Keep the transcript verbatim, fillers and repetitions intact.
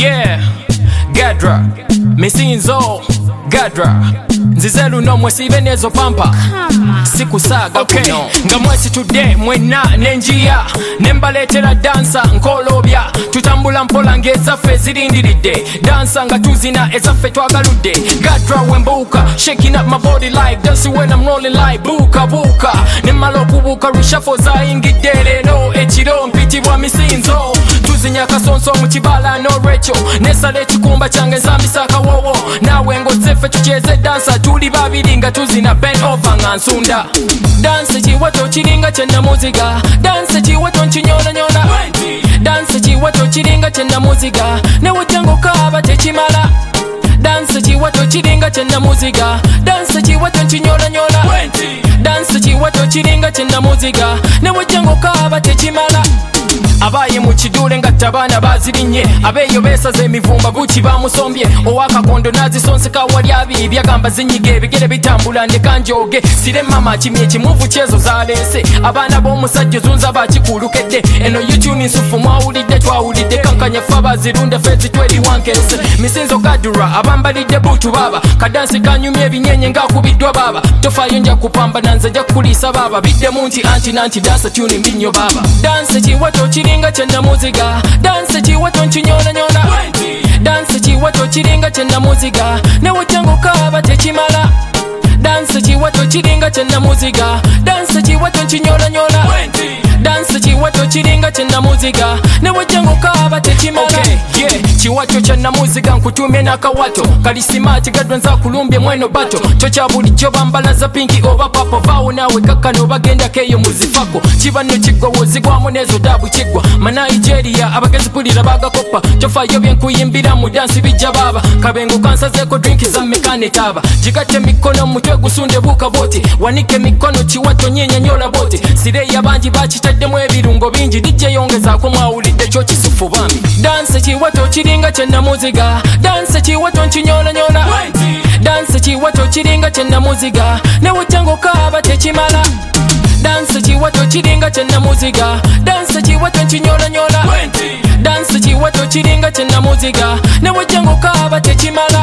Yeah, Gadra, Misinzo, Gadra. Nzizelu no mwesive nezo pampa siku saga okay. No. Nga mwesi today mwena nenjia nembaletera dansa nkolobya tutambula mpola ngezaffe zirindiridde dansa nga tuzina ezaffe twagaludde Gadra wembuka shaking up my body like dancing when I'm rolling like buka buka nemala okubuuka reshuffle zayingidde leero ekiro mpitibwa Misinzo tuzinya kasonso mu kibala no Rachel nesala ekikumba kyange nzambisa akawowo nawe ngozeffe tukyeze dansa tuli babiri nga tuzina bend over nga nsunda danse kiwato kiringa kyenda muziga danse kiwato nkinyola nyola danse kiwato kiringa kyenda muziga newojjango kaaba tekimala danse kiwato kiringa kyenda muziga danse kiwato nkinyola nyola danse kiwato kiringa kyenda muziga newojjango kaaba tekimala abaye mu kidule nga tabana bazirinye abeyo besaze emivumba buki bamusombye owakakondo nazisonseka wali abiri byagamba zinyige ebigere bitambula ndekanjoge sire mama kimye kimuvu kyezo zalese abana b'omusajja zunza bakikulukedde eno YouTube nsufu mwawulidde twawulidde kankanya fa bazirunde fezi tweriwankese Misinzo Gadra abambalidde butu baba kadansi kanyumye ebinyenye ngakubiddwa baba tofayo nja kupamba nanze nja kukulisa baba bidde munti anti nanti dansa tune mbinyo baba danse kiwato kiringa kyenda muziga danse kiwato nkinyola nyola danse kiwato kiringa kyenda muziga newojjango kaaba tekimala danse kiwato kiringa kyenda muziga danse kiwato nkinyola nyola danse kiwato kiringa kyenda muziga newojjango kaaba tekimala okay, yeah. Kiwato kyenda muziga nkutumye n'akawato kalisimati Gadra nza kulumbye mweno bato chocha bulijjo bambalaza pinki oba papo vaawo nawe kakkano bagenda keyo muzifako kibanno kiggwa wozigwamu nezo dabu kiggwa Manigeria abagezi pulira bagakopa tofayo byenkuyimbira mu dansi bijja baba kabengo kansazeeko drinki za mekane taba jigatte mikono mutwe gusunde buka boti wanike mikono kiwato nyenya nyola boti sire yabanji bakitaddemu ebirungo bingi dijje yongezaako mwawulidde kyo kisufu bambi danse kiwato kiringa kyenda muziga danse kiwato nkinyola nyola danse kiwato kiringa kyenda muziga newojjango kaaba tekimala danse kiwato kiringa kyenda muziga danse kiwato nkinyola nyola danse kiwato kiringa kyenda muziga newojjango kaaba tekimala